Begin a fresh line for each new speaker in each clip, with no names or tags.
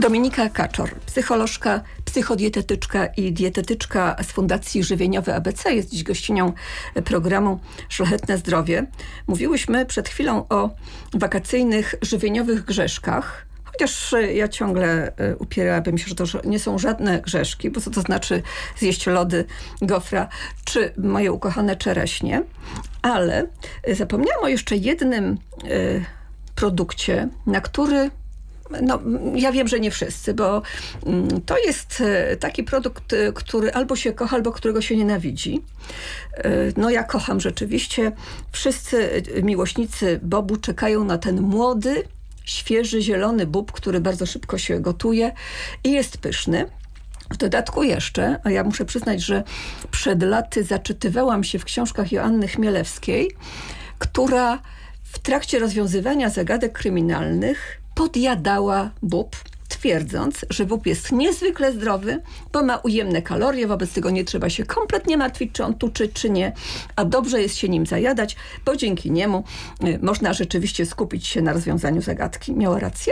Dominika Kaczor, psycholożka, psychodietetyczka i dietetyczka z Fundacji Żywieniowe ABC, jest dziś gościnią programu Szlachetne Zdrowie. Mówiłyśmy przed chwilą o wakacyjnych żywieniowych grzeszkach, chociaż ja ciągle upierałabym się, że to nie są żadne grzeszki, bo co to znaczy zjeść lody, gofra czy moje ukochane czereśnie. Ale zapomniałam o jeszcze jednym produkcie, na który ja wiem, że nie wszyscy, bo to jest taki produkt, który albo się kocha, albo którego się nienawidzi. Ja kocham rzeczywiście. Wszyscy miłośnicy bobu czekają na ten młody, świeży, zielony bób, który bardzo szybko się gotuje i jest pyszny. W dodatku jeszcze, a ja muszę przyznać, że przed laty zaczytywałam się w książkach Joanny Chmielewskiej, która w trakcie rozwiązywania zagadek kryminalnych podjadała bób, twierdząc, że bób jest niezwykle zdrowy, bo ma ujemne kalorie, wobec tego nie trzeba się kompletnie martwić, czy on tuczy, czy nie, a dobrze jest się nim zajadać, bo dzięki niemu można rzeczywiście skupić się na rozwiązaniu zagadki. Miała rację?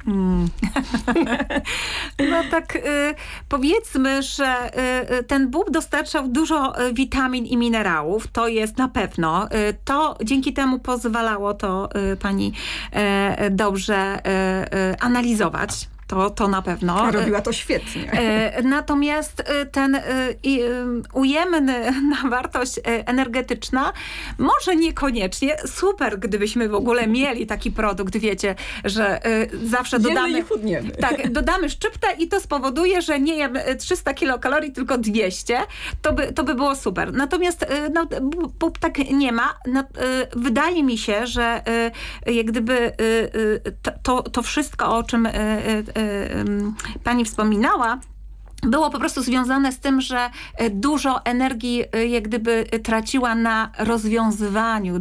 Powiedzmy, że ten bób dostarczał dużo witamin i minerałów, to jest na pewno. To dzięki temu pozwalało to pani dobrze analizować. To na pewno.
A robiła to świetnie.
Natomiast ten ujemny na wartość energetyczna może niekoniecznie. Super, gdybyśmy w ogóle mieli taki produkt, wiecie, że zawsze dodamy...
i chudniemy.
Tak, dodamy szczyptę i to spowoduje, że nie jem 300 kilokalorii, tylko 200. To by było super. Natomiast bób tak nie ma. Wydaje mi się, że jak gdyby to wszystko, o czym pani wspominała, było po prostu związane z tym, że dużo energii jak gdyby traciła na rozwiązywaniu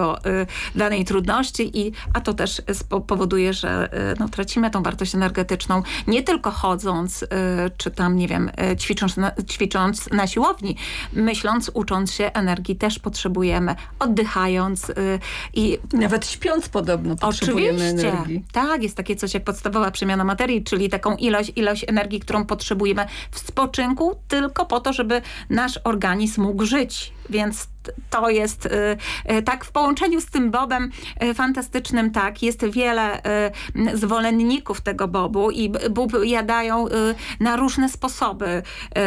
danej trudności, a to też powoduje, że tracimy tą wartość energetyczną nie tylko chodząc, czy tam, nie wiem, ćwicząc na siłowni, myśląc, ucząc się energii też potrzebujemy, oddychając i...
Nawet śpiąc podobno potrzebujemy energii.
Tak, jest takie coś jak podstawowa przemiana materii, czyli taką ilość energii, którą potrzebujemy w spoczynku tylko po to, żeby nasz organizm mógł żyć. Więc to jest tak w połączeniu z tym bobem fantastycznym, tak, jest wiele zwolenników tego bobu i bób jadają na różne sposoby.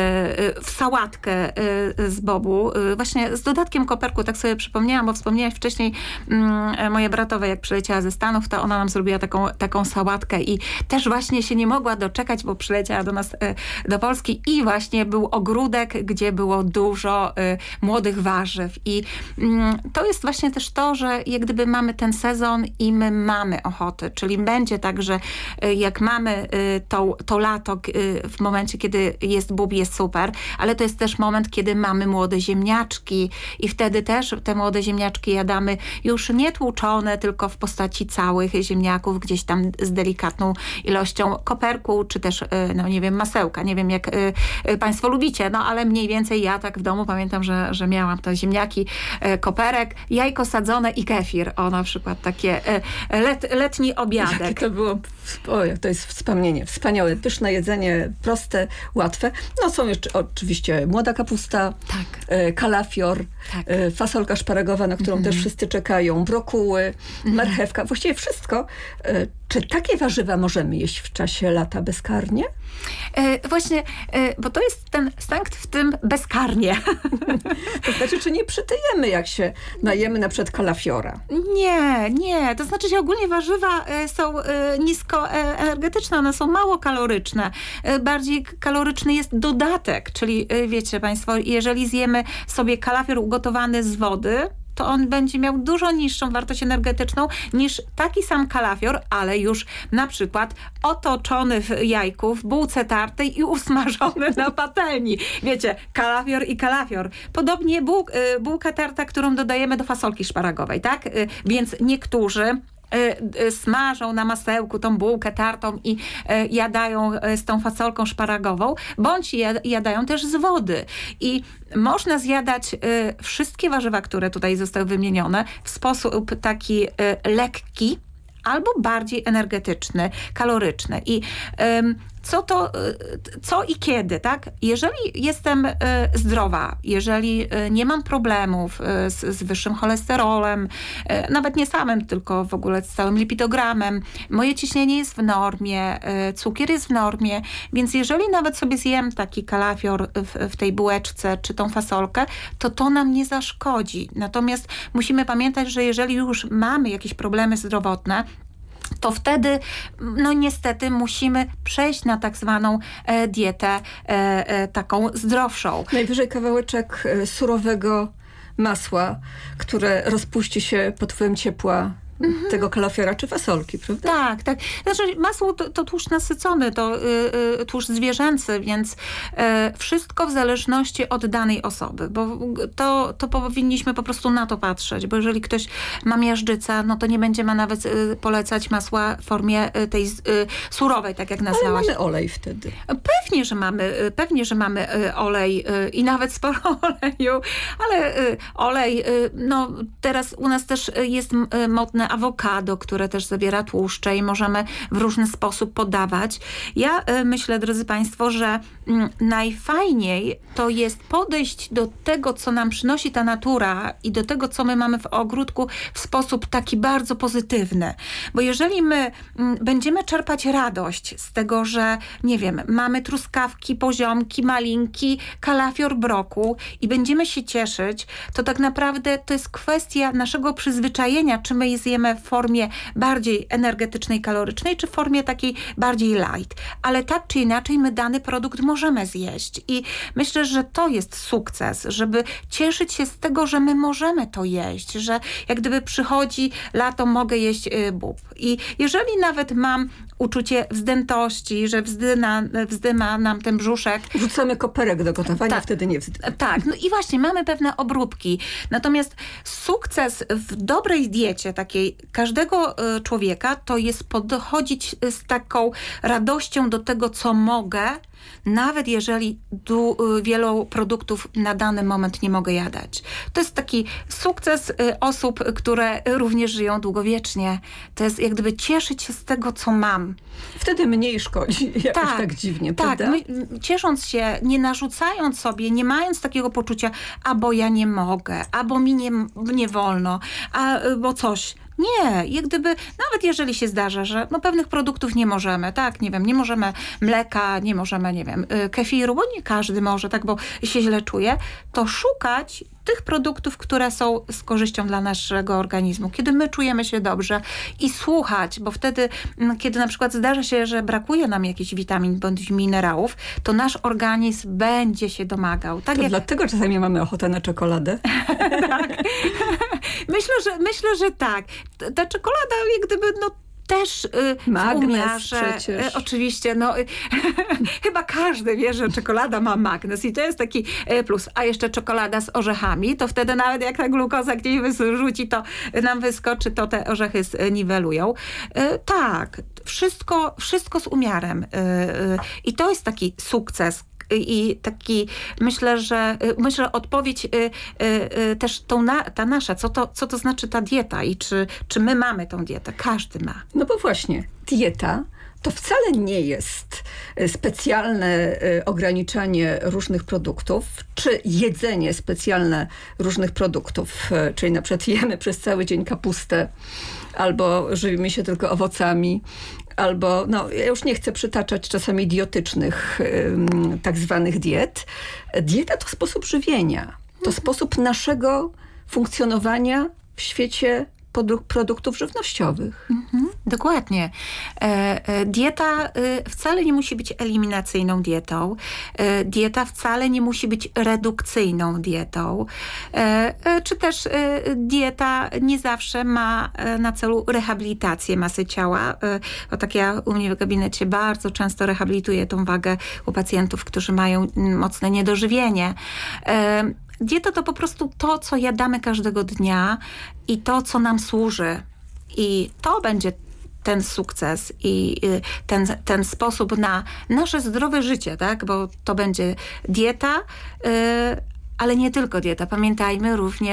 W sałatkę z bobu, właśnie z dodatkiem koperku, tak sobie przypomniałam, bo wspomniałaś wcześniej moja bratowa, jak przyleciała ze Stanów, to ona nam zrobiła taką sałatkę i też właśnie się nie mogła doczekać, bo przyleciała do nas do Polski i właśnie był ogródek, gdzie było dużo młodych warzyw. I to jest właśnie też to, że jak gdyby mamy ten sezon i my mamy ochotę, czyli będzie tak, że jak mamy to lato w momencie, kiedy jest bób, jest super, ale to jest też moment, kiedy mamy młode ziemniaczki i wtedy też te młode ziemniaczki jadamy już nie tłuczone, tylko w postaci całych ziemniaków, gdzieś tam z delikatną ilością koperku, czy też, nie wiem, masełka. Nie wiem, jak państwo lubicie, ale mniej więcej ja tak w domu pamiętam, że miałam te ziemniaki, koperek, jajko sadzone i kefir. Na przykład takie letni obiadek.
Jakie to było, to jest wspomnienie. Wspaniałe, pyszne jedzenie, proste, łatwe. Są jeszcze oczywiście młoda kapusta, tak. Kalafior, tak. Fasolka szparagowa, na którą też wszyscy czekają, brokuły, marchewka, właściwie wszystko. Czy takie warzywa możemy jeść w czasie lata bezkarnie?
Właśnie, bo to jest ten sęk w tym bezkarnie.
To znaczy, czy nie przytyjemy, jak się najemy na przykład kalafiora?
Nie. To znaczy, że ogólnie warzywa są niskoenergetyczne, one są mało kaloryczne. Bardziej kaloryczny jest dodatek, czyli wiecie państwo, jeżeli zjemy sobie kalafior ugotowany z wody, to on będzie miał dużo niższą wartość energetyczną niż taki sam kalafior, ale już na przykład otoczony w jajku, w bułce tartej i usmażony na patelni. Wiecie, kalafior i kalafior. Podobnie bułka tarta, którą dodajemy do fasolki szparagowej, tak? Więc niektórzy smażą na masełku tą bułkę tartą i jadają z tą fasolką szparagową, bądź jadają też z wody. I można zjadać wszystkie warzywa, które tutaj zostały wymienione w sposób taki lekki, albo bardziej energetyczny, kaloryczny. I co i kiedy, tak? Jeżeli jestem zdrowa, jeżeli nie mam problemów z wyższym cholesterolem, nawet nie samym, tylko w ogóle z całym lipidogramem, moje ciśnienie jest w normie, cukier jest w normie, więc jeżeli nawet sobie zjem taki kalafior w tej bułeczce, czy tą fasolkę, to nam nie zaszkodzi. Natomiast musimy pamiętać, że jeżeli już mamy jakieś problemy zdrowotne, to wtedy, no niestety, musimy przejść na tak zwaną dietę taką zdrowszą.
Najwyżej kawałeczek surowego masła, które rozpuści się pod wpływem ciepła tego kalafiora czy fasolki, prawda?
Tak, tak. Znaczy masło to tłuszcz nasycony, to tłuszcz zwierzęcy, więc wszystko w zależności od danej osoby, bo to powinniśmy po prostu na to patrzeć, bo jeżeli ktoś ma miażdżycę, no to nie będzie ma nawet polecać masła w formie tej surowej, tak jak nazwałaś.
Ale mamy olej wtedy.
Pewnie, że mamy olej i nawet sporo oleju, ale olej, no teraz u nas też jest modne awokado, które też zawiera tłuszcze i możemy w różny sposób podawać. Ja myślę, drodzy Państwo, że najfajniej to jest podejść do tego, co nam przynosi ta natura i do tego, co my mamy w ogródku w sposób taki bardzo pozytywny. Bo jeżeli my będziemy czerpać radość z tego, że nie wiem, mamy truskawki, poziomki, malinki, kalafior, brokuł i będziemy się cieszyć, to tak naprawdę to jest kwestia naszego przyzwyczajenia, czy my je zjemy w formie bardziej energetycznej, kalorycznej, czy w formie takiej bardziej light. Ale tak czy inaczej my dany produkt możemy zjeść. I myślę, że to jest sukces, żeby cieszyć się z tego, że my możemy to jeść, że jak gdyby przychodzi lato, mogę jeść bób. I jeżeli nawet mam uczucie wzdętości, że wzdyma nam ten brzuszek.
Wrzucamy koperek do gotowania,
tak,
wtedy nie wzdyma.
Tak, no i właśnie mamy pewne obróbki. Natomiast sukces w dobrej diecie takiej każdego człowieka to jest podchodzić z taką radością do tego, co mogę, nawet jeżeli wielu produktów na dany moment nie mogę jadać. To jest taki sukces osób, które również żyją długowiecznie. To jest jak gdyby cieszyć się z tego, co mam.
Wtedy mniej szkodzi, jakoś tak dziwnie,
tak,
prawda?
Ciesząc się, nie narzucając sobie, nie mając takiego poczucia, bo ja nie mogę, albo mi nie wolno, bo coś. Nie, jak gdyby, nawet jeżeli się zdarza, że no pewnych produktów nie możemy, tak, nie wiem, nie możemy mleka, nie możemy, nie wiem, kefiru, bo nie każdy może, tak, bo się źle czuje, to szukać tych produktów, które są z korzyścią dla naszego organizmu, kiedy my czujemy się dobrze i słuchać, bo wtedy, kiedy na przykład zdarza się, że brakuje nam jakichś witamin bądź minerałów, to nasz organizm będzie się domagał. Tak
to
jak...
dlatego czasami mamy ochotę na czekoladę?
Tak. Myślę, że tak. Ta czekolada jak gdyby, no też
magnes przecież.
Oczywiście, no chyba każdy wie, że czekolada ma magnes i to jest taki plus. A jeszcze czekolada z orzechami, to wtedy nawet jak ta glukoza gdzieś wyrzuci, to nam wyskoczy, to te orzechy zniwelują. Tak, wszystko z umiarem. I to jest taki sukces. I taki, myślę, że odpowiedź też ta nasza, co to znaczy ta dieta i czy my mamy tą dietę? Każdy ma.
No bo właśnie, dieta to wcale nie jest specjalne ograniczanie różnych produktów, czy jedzenie specjalne różnych produktów, czyli na przykład jemy przez cały dzień kapustę, albo żywimy się tylko owocami, albo, no ja już nie chcę przytaczać czasami idiotycznych tak zwanych diet. Dieta to sposób żywienia. To sposób naszego funkcjonowania w świecie produktów żywnościowych.
Dokładnie. Dieta wcale nie musi być eliminacyjną dietą. Dieta wcale nie musi być redukcyjną dietą. Czy też dieta nie zawsze ma na celu rehabilitację masy ciała. Bo tak ja u mnie w gabinecie bardzo często rehabilituję tą wagę u pacjentów, którzy mają mocne niedożywienie. Dieta to po prostu to, co jadamy każdego dnia i to, co nam służy. I to będzie ten sukces i ten sposób na nasze zdrowe życie, tak? Bo to będzie dieta, ale nie tylko dieta. Pamiętajmy również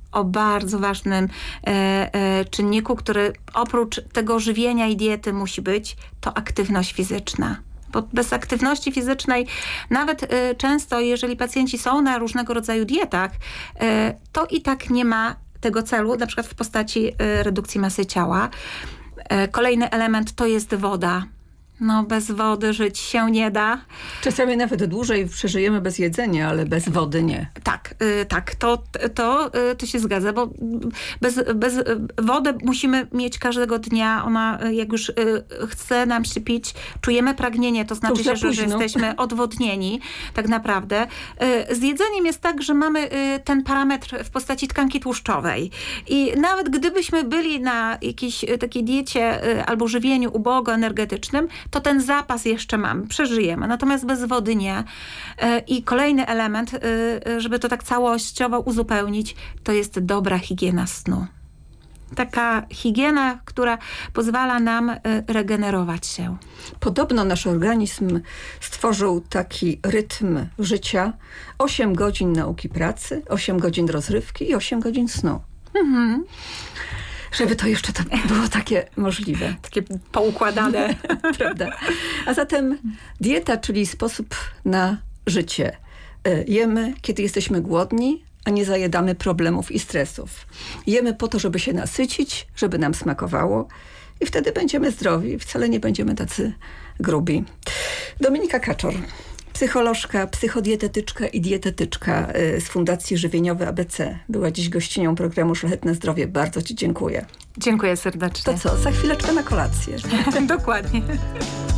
o bardzo ważnym czynniku, który oprócz tego żywienia i diety musi być, to aktywność fizyczna. Bo bez aktywności fizycznej, nawet często jeżeli pacjenci są na różnego rodzaju dietach, to i tak nie ma tego celu, na przykład w postaci redukcji masy ciała. Kolejny element to jest woda. No bez wody żyć się nie da.
Czasami nawet dłużej przeżyjemy bez jedzenia, ale bez wody nie.
Tak, to się zgadza, bo bez wody musimy mieć każdego dnia. Ona jak już chce nam się pić, czujemy pragnienie, to znaczy się, że jesteśmy odwodnieni tak naprawdę. Z jedzeniem jest tak, że mamy ten parametr w postaci tkanki tłuszczowej i nawet gdybyśmy byli na jakiejś takiej diecie albo żywieniu ubogo-energetycznym, to ten zapas jeszcze mamy, przeżyjemy. Natomiast bez wody nie. I kolejny element, żeby to tak całościowo uzupełnić, to jest dobra higiena snu. Taka higiena, która pozwala nam regenerować się.
Podobno nasz organizm stworzył taki rytm życia. 8 godzin nauki pracy, 8 godzin rozrywki i 8 godzin snu. Mhm. Żeby to jeszcze to było takie możliwe.
Takie poukładane.
Prawda? A zatem dieta, czyli sposób na życie. Jemy, kiedy jesteśmy głodni, a nie zajadamy problemów i stresów. Jemy po to, żeby się nasycić, żeby nam smakowało i wtedy będziemy zdrowi. Wcale nie będziemy tacy grubi. Dominika Kaczor, psycholożka, psychodietetyczka i dietetyczka z Fundacji Żywieniowej ABC. Była dziś gościnią programu Szlachetne Zdrowie. Bardzo ci dziękuję.
Dziękuję serdecznie.
To co, za chwileczkę na kolację.
Dokładnie.